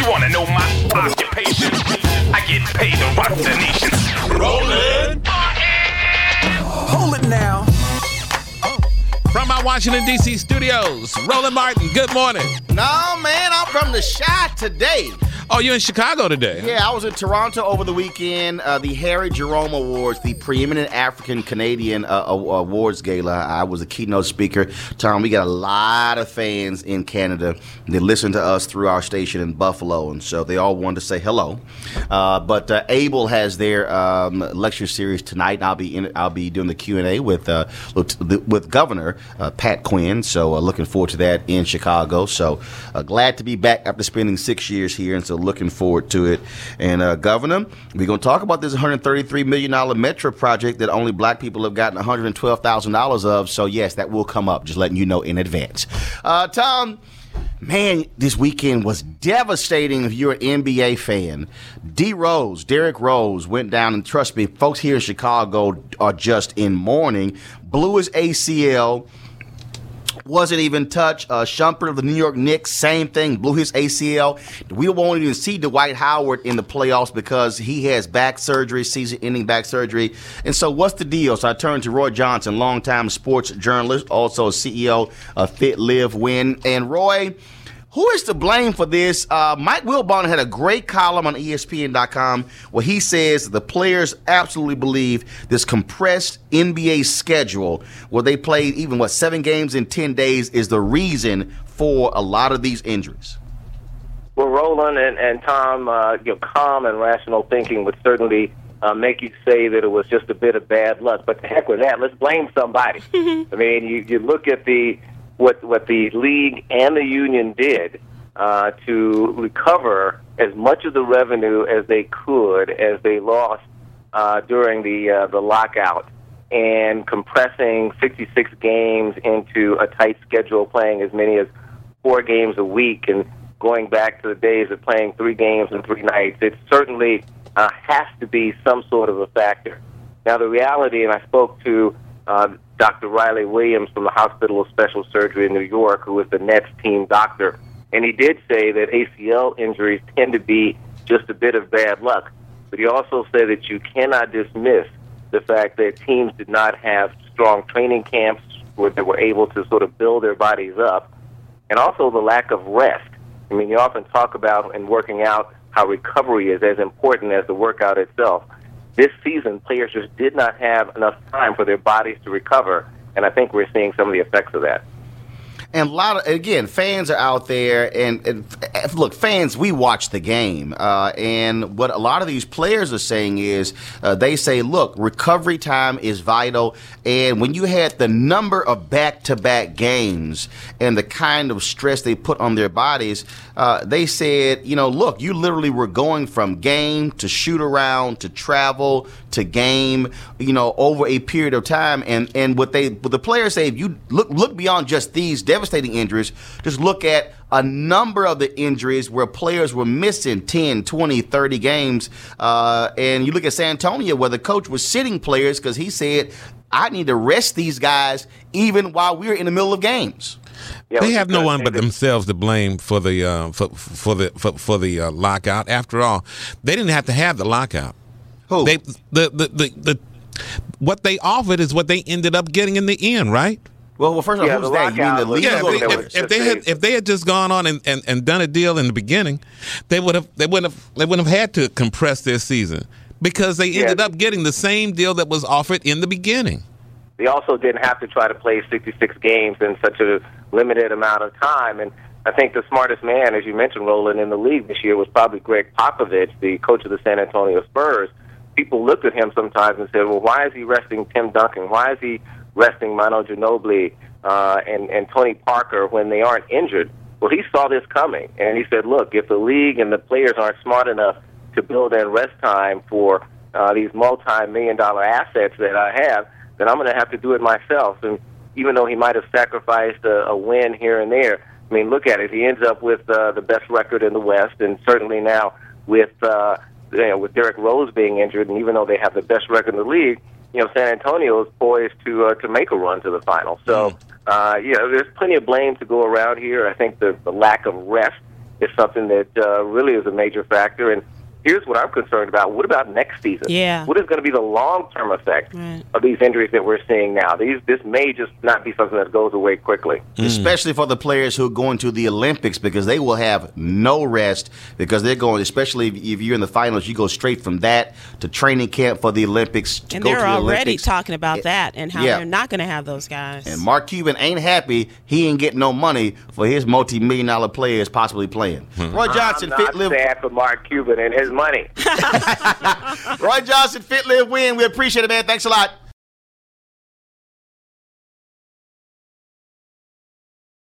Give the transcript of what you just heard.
want to know my occupation? I get paid to rock the nation. Rollin'. Hold it now. From our Washington, D.C. studios, Roland Martin, good morning. No, man, I'm from the Chi today. Oh, you're in Chicago today? Yeah, I was in Toronto over the weekend. The Harry Jerome Awards, the preeminent African-Canadian awards gala. I was a keynote speaker. Tom, we got a lot of fans in Canada that listen to us through our station in Buffalo, and so they all wanted to say hello. But Able has their lecture series tonight. I'll be doing the Q&A with Governor Pat Quinn. So looking forward to that in Chicago. So glad to be back after spending 6 years here, and so looking forward to it. And Governor, we're going to talk about this $133 million metro project that only black people have gotten $112,000 of. So yes, that will come up. Just letting you know in advance. Tom, man, this weekend was devastating if you're an NBA fan. Derrick Rose went down, and trust me, folks here in Chicago are just in mourning. Blew his ACL. Wasn't even touched. Shumpert of the New York Knicks, same thing, blew his ACL. We won't even see Dwight Howard in the playoffs because he has back surgery, season-ending back surgery. And so what's the deal? So I turned to Roy Johnson, longtime sports journalist, also CEO of Fit, Live, Win. And Roy, who is to blame for this? Mike Wilbon had a great column on ESPN.com where he says the players absolutely believe this compressed NBA schedule where they played even, 7 games in 10 days is the reason for a lot of these injuries. Well, Roland and Tom, your calm and rational thinking would certainly make you say that it was just a bit of bad luck. But the heck with that, let's blame somebody. I mean, you look at what the league and the union did to recover as much of the revenue as they could as they lost during the lockout, and compressing 66 games into a tight schedule, playing as many as 4 games a week, and going back to the days of playing 3 games in 3 nights. It certainly has to be some sort of a factor. Now, the reality, and I spoke to Dr. Riley Williams from the Hospital of Special Surgery in New York, who is the Nets team doctor, and he did say that ACL injuries tend to be just a bit of bad luck. But he also said that you cannot dismiss the fact that teams did not have strong training camps where they were able to sort of build their bodies up, and also the lack of rest. I mean, you often talk about in working out how recovery is as important as the workout itself. This season, players just did not have enough time for their bodies to recover, and I think we're seeing some of the effects of that. And again, fans are out there, and look, fans, we watch the game, and what a lot of these players are saying is they say, look, recovery time is vital, and when you had the number of back-to-back games and the kind of stress they put on their bodies, they said, look, you literally were going from game to shoot around to travel to game, over a period of time, and what the players say, if you look beyond just these devastating injuries, just look at a number of the injuries where players were missing 10, 20, 30 games. And you look at San Antonio where the coach was sitting players because he said, I need to rest these guys even while we're in the middle of games. Yeah, they have no one but themselves to blame for the for the lockout. After all, they didn't have to have the lockout. Who? What they offered is what they ended up getting in the end, right? Well, first of all, who's that? You mean the league? If they had just gone on and done a deal in the beginning, they wouldn't have had to compress their season because they ended up getting the same deal that was offered in the beginning. They also didn't have to try to play 66 games in such a limited amount of time. And I think the smartest man, as you mentioned, Roland, in the league this year was probably Greg Popovich, the coach of the San Antonio Spurs. People looked at him sometimes and said, well, why is he resting Tim Duncan? Why is he resting Manu Ginobili and Tony Parker when they aren't injured? Well, he saw this coming, and he said, look, if the league and the players aren't smart enough to build in rest time for these multi-million-dollar assets that I have, then I'm going to have to do it myself. And even though he might have sacrificed a win here and there, I mean, look at it. He ends up with the best record in the West, and certainly now with Derrick Rose being injured, and even though they have the best record in the league, San Antonio is poised to make a run to the final. So, there's plenty of blame to go around here. I think the lack of rest is something that really is a major factor. And here's what I'm concerned about. What about next season? Yeah. What is going to be the long-term effect of these injuries that we're seeing now? This may just not be something that goes away quickly. Especially for the players who are going to the Olympics, because they will have no rest, because they're going, especially if you're in the finals, you go straight from that to training camp for the Olympics. And they're already talking about that and how they're not going to have those guys. And Mark Cuban ain't happy. He ain't getting no money for his multi-million-dollar players possibly playing. Roy Johnson, I'm not sad for Mark Cuban and his money. Roy Johnson, Fit, Live, Win. We appreciate it, man. Thanks a lot.